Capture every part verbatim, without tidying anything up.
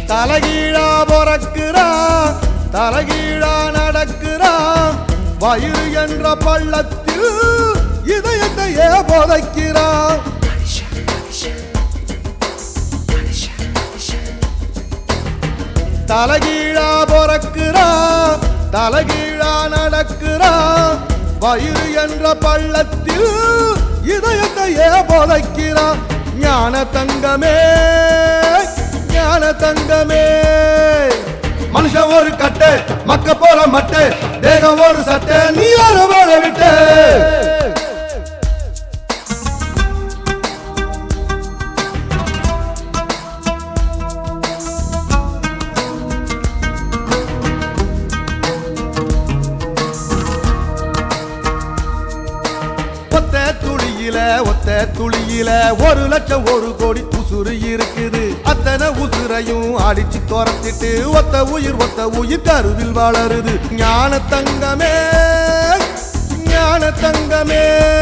தலகீழா பொறக்கிறான் தலகீழா நடக்கிறான் வயிறு என்ற பள்ளத்தில் இதயத்தையே புதைக்கிறான் தலகீழா பொறக்கிறான் தலகீழா நடக்கிறான் வயிறு என்ற பள்ளத்தில் இதயத்தையே புதைக்கிறான் ஞான தங்கமே ஞான தங்கமே மனுஷன் ஒரு கட்டு மக்க போற மட்டு தேகம் ஒரு சட்டை நீ ஒரு வாழ விட்டு ஒத்த துளியில ஒரு லட்சம் ஒரு கோடி உசுறு இருக்குது அத்தனை உசுரையும் அடிச்சு துரத்திட்டு ஒத்த உயிர் ஒத்த உயிர் கருவில் வளருது ஞான தங்கமே ஞான தங்கமே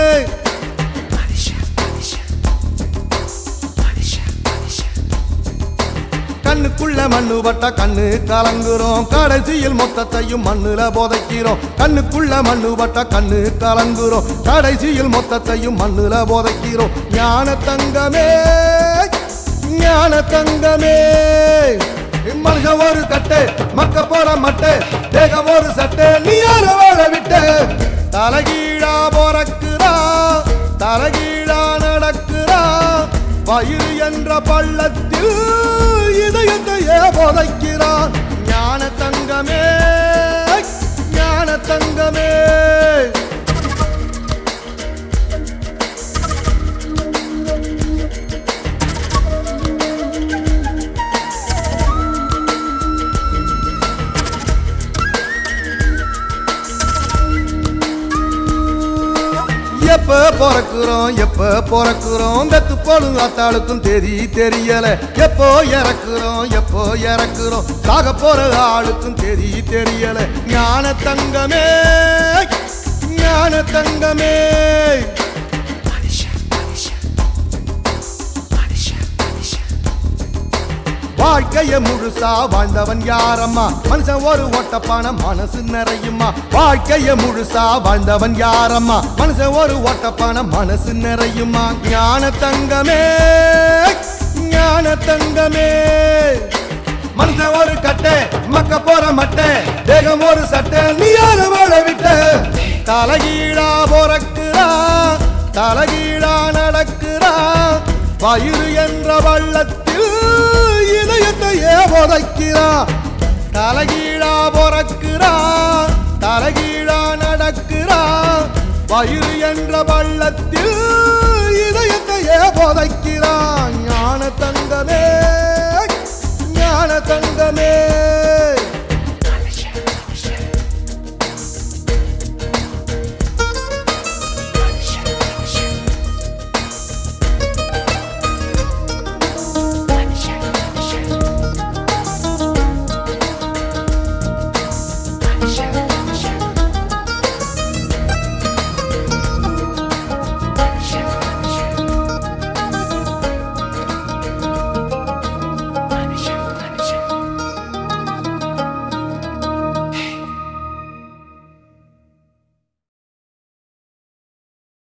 கண்ணுக்குள்ள மண்ணு பட்டா கண்ணு கலங்குறோம் கடைசியில் மொத்தத்தையும் மண்ணுல போதைக்கிறோம் கண்ணுக்குள்ள மண்ணு பட்டா கண்ணு கலங்குறோம் கடைசியில் மொத்தத்தையும் மண்ணுல போதைக்கிறோம் ஞான தங்கமே ஞான தங்கமே மனுஷன் ஒரு கட்டு மக்க போற மட்டு தேகம் ஒரு சட்டை நீ யார வாழ விட்டு தலகீழா பொறக்குறா தலகீழா நடக்குறா வயிறு என்ற பள்ளத்தில் இதயத்தையே புதைக்கிறான் ஞான தங்கமே ஞான தங்கமே எப்ப பொறக்குறோம் எப்ப பொறக்குறோம் வெத்து போலும் அத்தாளுக்கும் தெரி தெரியல எப்போ இறக்குறோம் எப்போ இறக்குறோம் சாக போற ஆளுக்கும் தெரி தெரியல ஞான தங்கமே ஞான தங்கமே வாழ்க்கைய முழுசா வாழ்ந்தவன் யாரம்மா மனுஷன் ஒரு ஓட்டப்பான மனசு நிறையுமா வாழ்க்கைய முழுசா வாழ்ந்தவன் யாரம்மா மனுஷன் ஒரு ஓட்டப்பான மனசு நிறையுமா ஞான தங்கமே ஞான தங்கமே மனுஷன் ஒரு கட்டை மக்க போற மட்டை தேகம் ஒரு சட்டை நீ யார வாழ விட்ட தலகீழா பொறக்குறா தலகீழா நடக்குறா வயிறு என்ற வள்ளத்தில் இதயத்தையே புதைக்கிறா தலகீழா பொறக்குறா தலகீழா நடக்குறா வயிறு என்ற பள்ளத்தில் இதயத்தையே புதைக்கிறா ஞான தங்கமே